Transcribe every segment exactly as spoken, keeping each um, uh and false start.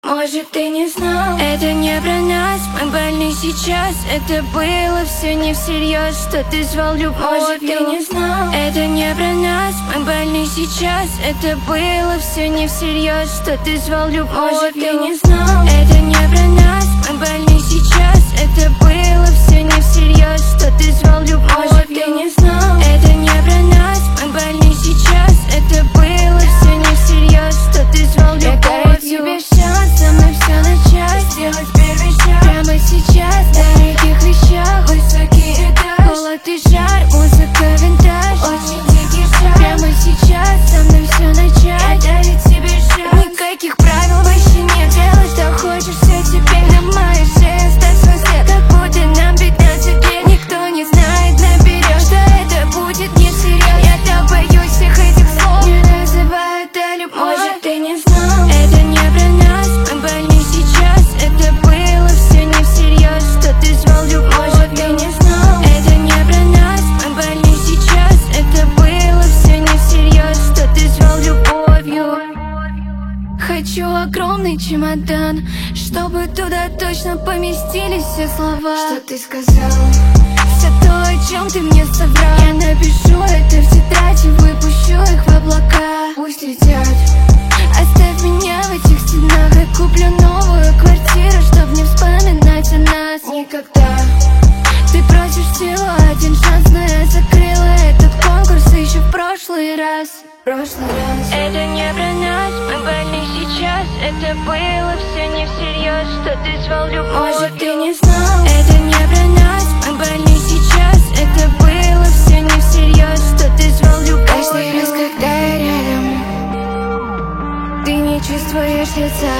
Может, ты не знал, это не про нас, мы больны сейчас. Это было все не всерьез, что ты звал любовью. Может, ты не знал, это не про нас, мы больны сейчас. Это было все не всерьез, что ты звал любовью. Может, ты не знал, это не про нас, мы больны сейчас. Это было все не всерьез, что ты звал любовью. Может, ты не знал, это не про нас, мы больны сейчас. Это было все не всерьез, что ты звал любовью. Я дарю тебе шанс, со мной все начать, сделать первый шаг прямо сейчас. В дорогих вещах, высокий этаж, холод и жар, музыка винтаж, очень дикий шаг. Прямо сейчас, со мной все начать, я дарю тебе шанс. Никаких правил больше нет, делай что хочешь, все теперь на моей шее. Оставь свой след, как будто нам пятнадцать лет. Никто не знает наперед, что это будет не всерьез. Я так боюсь всех этих слов, не называю это любовь. Может, ты не знал, это не про нас, мы больны сейчас. Это было все не всерьез, что ты звал любовь. Может, ты не знал, это не про нас, мы больны сейчас. Это было все не всерьез, что ты звал любовью. Хочу огромный чемодан, чтобы туда точно поместились все слова, что ты сказал. Все то, о чем ты мне соврал, я напишу это в тетрадь и выпущу их в облака. Пусть летят, оставь меня в этих стенах. Я куплю новую квартиру, чтоб не вспоминать о нас никогда. Ты просишь всего один шанс, но я закрыла этот конкурс еще в прошлый раз. Прошлый раз. Это не про нас, мы больны сейчас. Это было все не всерьез, что ты звал любовью. Может, ты не знал, это не про нас, мы больны сейчас. Это было все не всерьез, что ты звал любовью. Каждый раз, когда я рядом, ты не чувствуешь лица.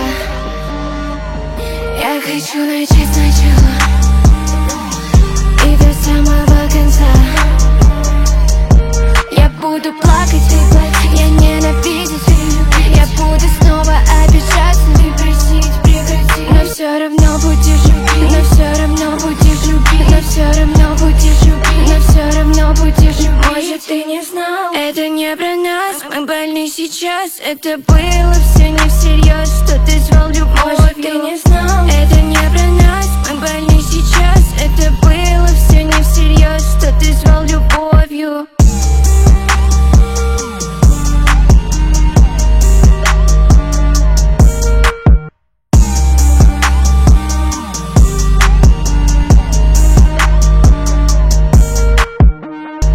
Я хочу начать сначала и до самого конца. Я буду плакать, я ненавидеть, я буду снова обижаться, ты просить, прекрати. Но все равно будешь любить, но все равно будешь любить, но все равно будешь любить, но все равно будешь любить. Может, ты не знал, это не про нас, мы больны сейчас. Это было все не всерьез, что ты звал любовью. Может, ты не знал, это не про нас, мы больны сейчас. Это было все не всерьез, что ты звал любовью.